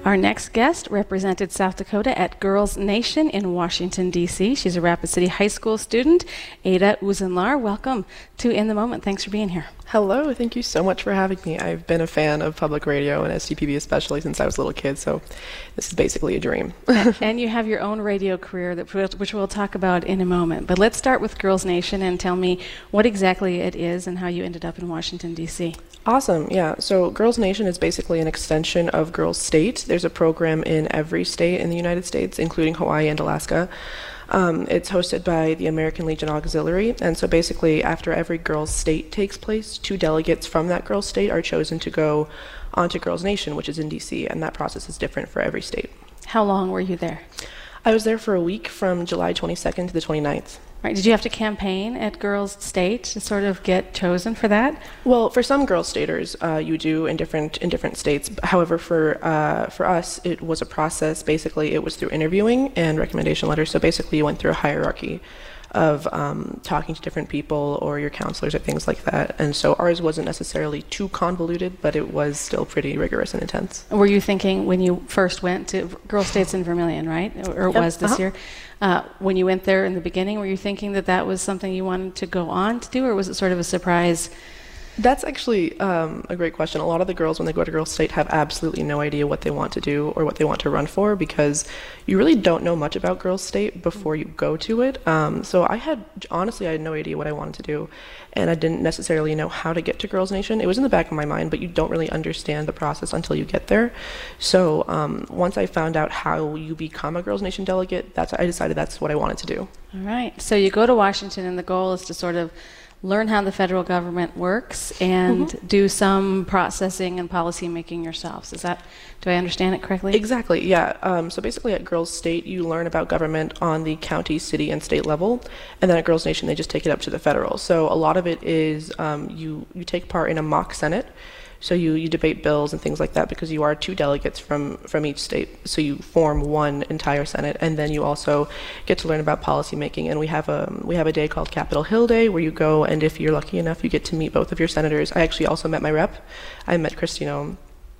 Our next guest represented South Dakota at Girls Nation in Washington, D.C. She's a Rapid City High School student, Ada Uzenlar. Welcome to In the Moment. Thanks for being here. Hello, thank you so much for having me. I've been a fan of public radio and STPB especially since I was a little kid, so this is basically a dream. And you have your own radio career, which we'll talk about in a moment. But let's start with Girls Nation and tell me what exactly it is and how you ended up in Washington, D.C. Awesome, yeah. So Girls Nation is basically an extension of Girls State. There's a program in every state in the United States, including Hawaii and Alaska. It's hosted by the American Legion Auxiliary, and so basically after every girls' state takes place, 2 delegates from that girls' state are chosen to go onto Girls Nation, which is in DC, and that process is different for every state. How long were you there? I was there for a week from July 22nd to the 29th. Right. Did you have to campaign at Girls State to sort of get chosen for that? Well, for some girls staters, you do in different states. However, for us, it was a process. Basically, it was through interviewing and recommendation letters. So basically, you went through a hierarchy of talking to different people or your counselors or things like that. And so ours wasn't necessarily too convoluted, but it was still pretty rigorous and intense. Were you thinking when you first went to Girls States in Vermilion, right? Or it was this year? When you went there in the beginning, were you thinking that that was something you wanted to go on to do, or was it sort of a surprise? That's actually a great question. A lot of the girls, when they go to Girls State, have absolutely no idea what they want to do or what they want to run for, because you really don't know much about Girls State before you go to it. So I had no idea what I wanted to do, and I didn't necessarily know how to get to Girls Nation. It was in the back of my mind, but you don't really understand the process until you get there. So once I found out how you become a Girls Nation delegate, I decided that's what I wanted to do. All right. So you go to Washington, and the goal is to sort of learn how the federal government works and do some processing and policy making yourselves. Do I understand it correctly? Exactly, yeah. So basically at Girls State, you learn about government on the county, city, and state level, and then at Girls Nation, they just take it up to the federal. So a lot of it is you take part in a mock Senate. So you debate bills and things like that, because you are 2 delegates from each state. So you form one entire Senate, and then you also get to learn about policy making. And we have a day called Capitol Hill Day, where you go, and if you're lucky enough, you get to meet both of your senators. I actually also met my rep. I met Kristi Noem.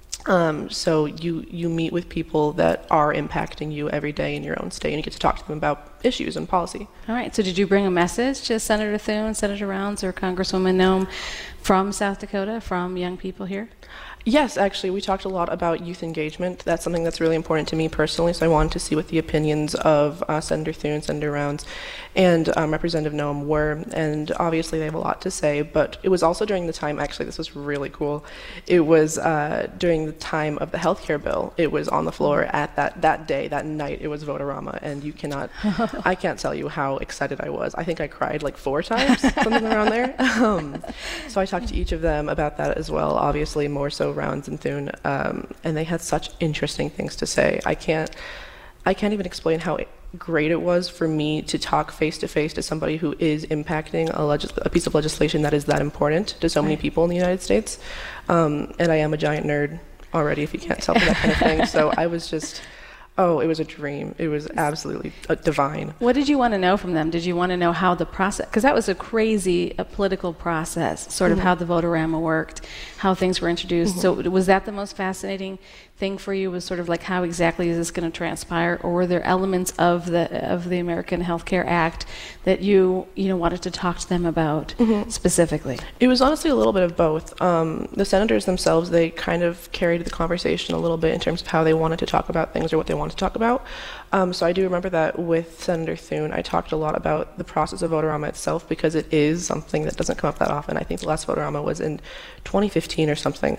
So you meet with people that are impacting you every day in your own state, and you get to talk to them about issues and policy. All right. So did you bring a message to Senator Thune, Senator Rounds, or Congresswoman Noem from South Dakota, from young people here? Yes, actually, we talked a lot about youth engagement. That's something that's really important to me personally, so I wanted to see what the opinions of Senator Thune, Senator Rounds, and Representative Noem were, and obviously they have a lot to say, but it was also during the time, actually this was really cool, it was during the time of the healthcare bill. It was on the floor at that day, that night, it was Vote-A-Rama, and you cannot, I can't tell you how excited I was. I think I cried like 4 times, something around there. So I talked to each of them about that as well, obviously more so Rounds and Thune, and they had such interesting things to say. I can't even explain how great it was for me to talk face to face to somebody who is impacting a piece of legislation that is that important to so many people in the United States. And I am a giant nerd already, if you can't tell me that kind of thing. So I was just, it was a dream. It was absolutely divine. What did you want to know from them? Did you want to know how the process, because that was a crazy political process, sort of how the Vote-A-Rama worked, how things were introduced. So was that the most fascinating thing for you, was sort of like how exactly is this going to transpire, or were there elements of the American Health Care Act that you wanted to talk to them about specifically? It was honestly a little bit of both. The senators themselves, they kind of carried the conversation a little bit in terms of how they wanted to talk about things or what they wanted to talk about. So I do remember that with Senator Thune, I talked a lot about the process of Vote-A-Rama itself, because it is something that doesn't come up that often. I think the last Vote-A-Rama was in 2015 or something.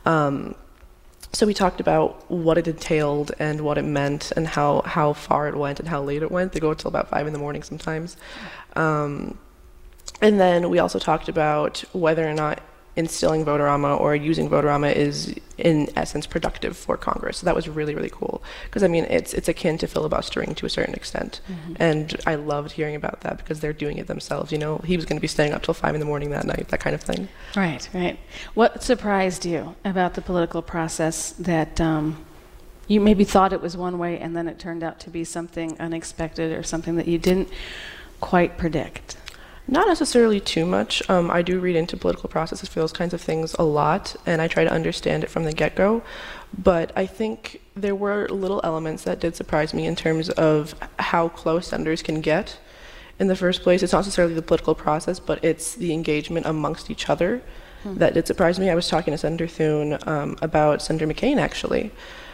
So we talked about what it entailed and what it meant and how far it went and how late it went. They go until about 5 in the morning sometimes. And then we also talked about whether or not instilling Vote-A-Rama or using Vote-A-Rama is in essence productive for Congress. So that was really, really cool, because I mean it's akin to filibustering to a certain extent. And I loved hearing about that, because they're doing it themselves. He was going to be staying up till 5 in the morning that night, that kind of thing. Right. What surprised you about the political process that you maybe thought it was one way and then it turned out to be something unexpected, or something that you didn't quite predict? Not necessarily too much. I do read into political processes for those kinds of things a lot, and I try to understand it from the get-go. But I think there were little elements that did surprise me in terms of how close senators can get. In the first place, it's not necessarily the political process, but it's the engagement amongst each other that did surprise me. I was talking to Senator Thune about Senator McCain, actually,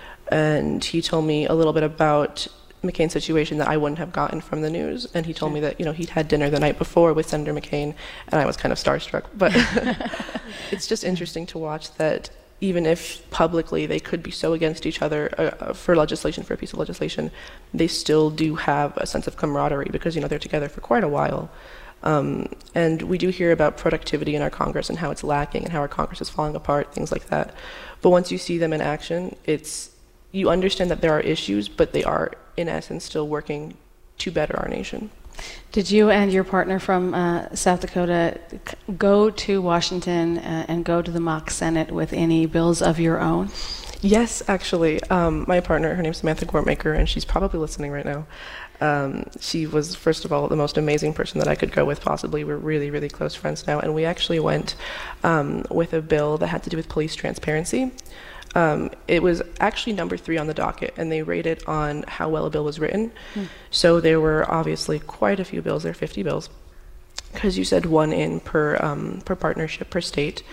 and he told me a little bit about McCain's situation that I wouldn't have gotten from the news. And he told me that, you know, he'd had dinner the night before with Senator McCain, and I was kind of starstruck. But it's just interesting to watch that even if publicly they could be so against each other for legislation, for a piece of legislation, they still do have a sense of camaraderie because, you know, they're together for quite a while. And we do hear about productivity in our Congress and how it's lacking and how our Congress is falling apart, things like that. But once you see them in action, you understand that there are issues, but they are, in essence, still working to better our nation. Did you and your partner from South Dakota go to Washington and go to the mock Senate with any bills of your own? Yes, actually. My partner, her name's Samantha Gortmaker, and she's probably listening right now. She was, first of all, the most amazing person that I could go with, possibly. We're really, really close friends now. And we actually went with a bill that had to do with police transparency. It was actually number 3 on the docket, and they rated on how well a bill was written. So there were obviously quite a few bills. There are 50 bills, because you said 1 in per partnership, per state.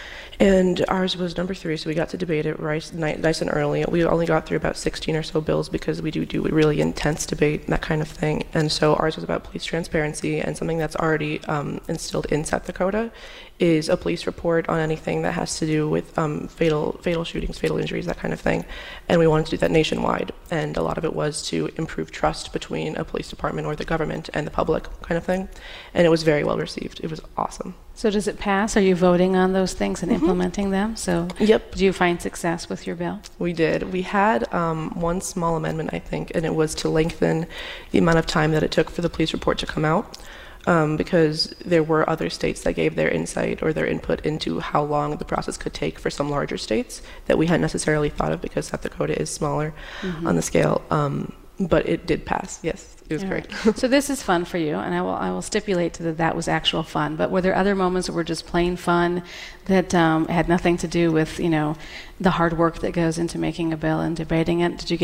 And ours was number 3, so we got to debate it nice and early. We only got through about 16 or so bills because we do a really intense debate, that kind of thing. And so ours was about police transparency, and something that's already instilled in South Dakota is a police report on anything that has to do with fatal shootings, fatal injuries, that kind of thing. And we wanted to do that nationwide. And a lot of it was to improve trust between a police department or the government and the public, kind of thing. And it was very well received. It was awesome. So does it pass? Are you voting on those things and implementing them? So yep. Do you find success with your bill? We did. We had one small amendment, I think, and it was to lengthen the amount of time that it took for the police report to come out. Because there were other states that gave their insight or their input into how long the process could take for some larger states that we hadn't necessarily thought of because South Dakota is smaller on the scale. But it did pass, yes. It was great. So this is fun for you, and I will stipulate that was actual fun. But were there other moments that were just plain fun that had nothing to do with, you know, the hard work that goes into making a bill and debating it? Did you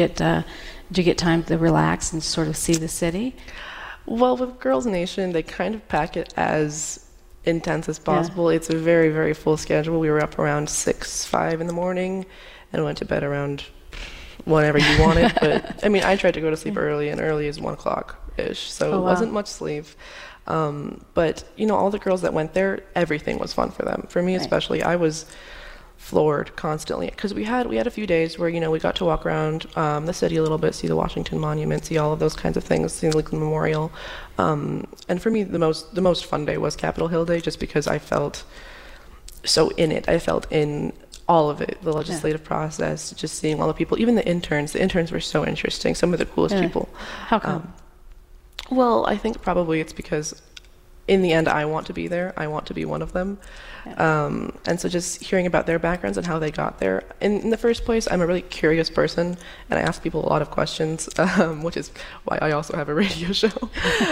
get time to relax and sort of see the city? Well, with Girls Nation, they kind of pack it as intense as possible. Yeah. It's a very, very full schedule. We were up around 5 in the morning and went to bed around whenever you wanted. But, I mean, I tried to go to sleep early, and early is 1 o'clock-ish, so it wasn't much sleep. But, you know, all the girls that went there, everything was fun for them. For me especially, I was floored constantly because we had a few days where, you know, we got to walk around the city a little bit, see the Washington Monument, see all of those kinds of things, see the Lincoln Memorial, and for me the most fun day was Capitol Hill Day, just because I felt so in it. I felt in all of it, the legislative process, just seeing all the people, even the interns were so interesting, some of the coolest people. How come? Well, I think probably it's because in the end, I want to be there. I want to be one of them. And so just hearing about their backgrounds and how they got there. In the first place, I'm a really curious person, and I ask people a lot of questions, which is why I also have a radio show.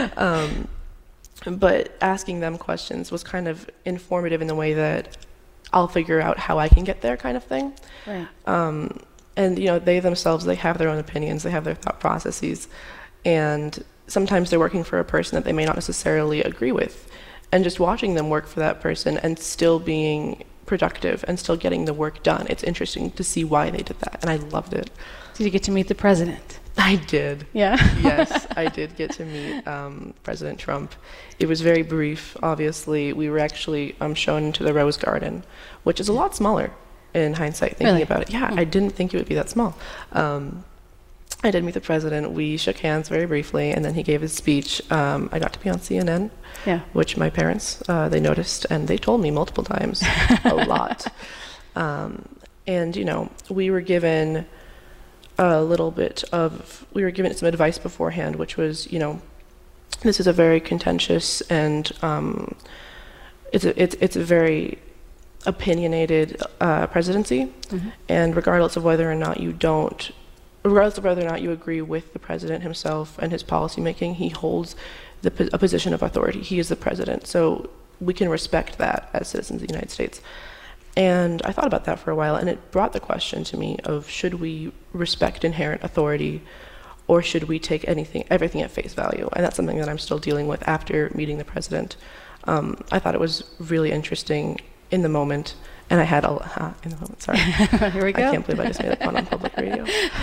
But asking them questions was kind of informative in the way that I'll figure out how I can get there, kind of thing. Right. And, you know, they themselves, they have their own opinions, they have their thought processes, and sometimes they're working for a person that they may not necessarily agree with. And just watching them work for that person and still being productive and still getting the work done, it's interesting to see why they did that, and I loved it. Did you get to meet the president? I did. Yeah? Yes, I did get to meet President Trump. It was very brief, obviously. We were actually shown into the Rose Garden, which is a lot smaller in hindsight, thinking about it. Yeah, I didn't think it would be that small. I did meet the president. We shook hands very briefly, and then he gave his speech. I got to be on CNN, which my parents, they noticed, and they told me multiple times, a lot. And, you know, we were given we were given some advice beforehand, which was, you know, this is a very contentious and it's a very opinionated presidency, and regardless of whether or not you agree with the president himself and his policymaking, he holds a position of authority. He is the president, so we can respect that as citizens of the United States. And I thought about that for a while, and it brought the question to me of, should we respect inherent authority, or should we take everything at face value? And that's something that I'm still dealing with after meeting the president. I thought it was really interesting in the moment, and I had in the moment, sorry. Here we go. I can't believe I just made that pun on public radio.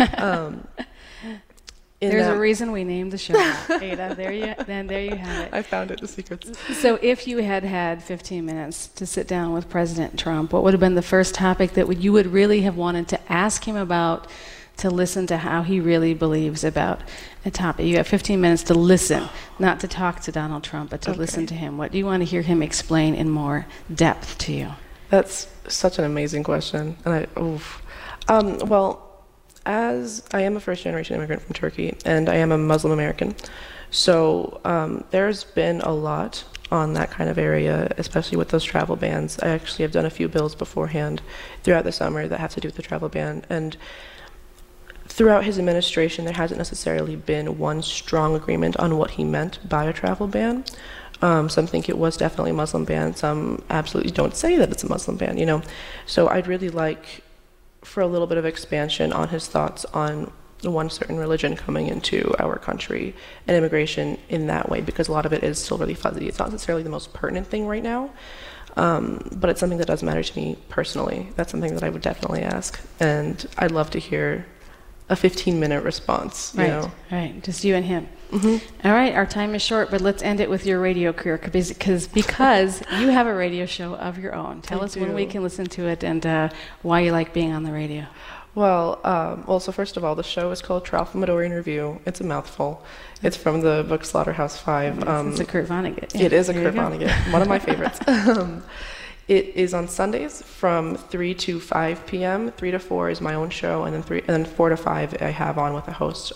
There's a reason we named the show Ada. There you have it. I found it, the secrets. So if you had had 15 minutes to sit down with President Trump, what would have been the first topic that you would really have wanted to ask him about, to listen to how he really believes about a topic? You have 15 minutes to listen, not to talk to Donald Trump, but to listen to him. What do you want to hear him explain in more depth to you? That's such an amazing question. And well, as I am a first-generation immigrant from Turkey, and I am a Muslim American, so there's been a lot on that kind of area, especially with those travel bans. I actually have done a few bills beforehand throughout the summer that have to do with the travel ban, and throughout his administration, there hasn't necessarily been one strong agreement on what he meant by a travel ban. Some think it was definitely a Muslim ban. Some absolutely don't say that it's a Muslim ban, you know. So I'd really like for a little bit of expansion on his thoughts on one certain religion coming into our country and immigration in that way, because a lot of it is still really fuzzy. It's not necessarily the most pertinent thing right now, but it's something that does matter to me personally. That's something that I would definitely ask, and I'd love to hear a 15-minute response, you know? Right, just you and him. Mm-hmm. All right, our time is short, but let's end it with your radio career, because you have a radio show of your own. Tell us when we can listen to it, and why you like being on the radio. Well, so first of all, the show is called Tralfamadorian Review. It's a mouthful. It's from the book Slaughterhouse-Five. It's a Kurt Vonnegut. Yeah. It is a Kurt Vonnegut, one of my favorites. It is on Sundays from 3 to 5 p.m. 3 to 4 is my own show, and then 4 to 5 I have on with a host.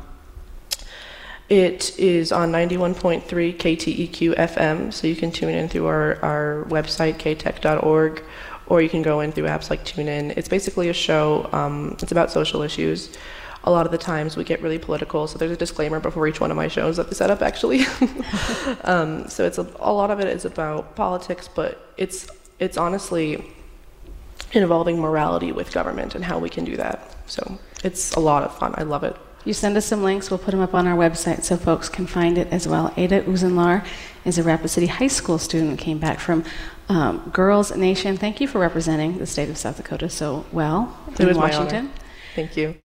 It is on 91.3 KTEQ FM, so you can tune in through our website, ktech.org, or you can go in through apps like TuneIn. It's basically a show, it's about social issues. A lot of the times we get really political, so there's a disclaimer before each one of my shows that they set up, actually. So it's a lot of it is about politics, but it's honestly involving morality with government and how we can do that. So it's a lot of fun. I love it. You send us some links. We'll put them up on our website so folks can find it as well. Ada Uzunlar is a Rapid City High School student, came back from Girls Nation. Thank you for representing the state of South Dakota so well in Washington. My honor. Thank you.